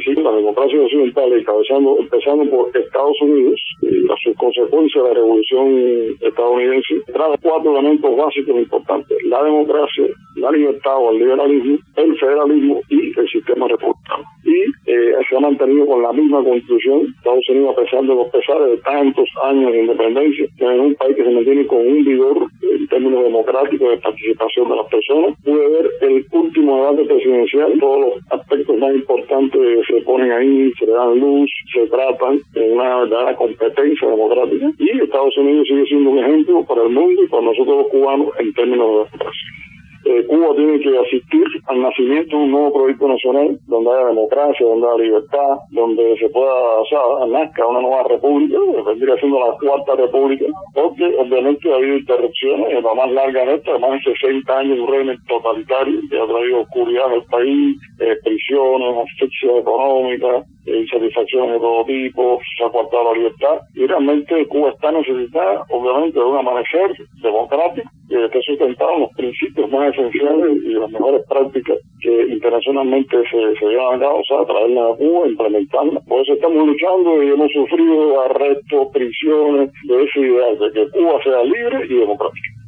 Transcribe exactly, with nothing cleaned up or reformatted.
decir, la democracia occidental, encabezando, empezando por Estados Unidos, y a sus consecuencias la revolución estadounidense, trae cuatro elementos básicos importantes: la democracia, la libertad o el liberalismo, el federalismo y el sistema republicano. Y eh, se ha mantenido con la misma constitución. Estados Unidos, a pesar de los pesares de tantos años de independencia, es un país que se mantiene con un vigor en términos democráticos de participación de las personas. Pude ver el último debate presidencial, todos los aspectos más importantes se ponen ahí, se le dan luz, se tratan en una verdadera competencia democrática, y Estados Unidos sigue siendo un ejemplo para el mundo y para nosotros los cubanos en términos de democracia. Eh, Cuba tiene que asistir al nacimiento de un nuevo proyecto nacional donde haya democracia, donde haya libertad, donde se pueda, o sea, nazca una nueva república, que vendría siendo la cuarta república, porque obviamente ha habido interrupciones, la más larga en esta, más de sesenta años de un régimen totalitario que ha traído oscuridad al país, eh, prisiones, asfixia económica, insatisfacciones de todo tipo, se ha cortado la libertad, y realmente Cuba está necesitada, obviamente, de un amanecer democrático que esté sustentado en los principios más esenciales y las mejores prácticas que internacionalmente se, se llevan a cabo, o sea, traerlas a Cuba, implementarlas. Por eso estamos luchando y hemos sufrido arrestos, prisiones, de ese ideal de que Cuba sea libre y democrática.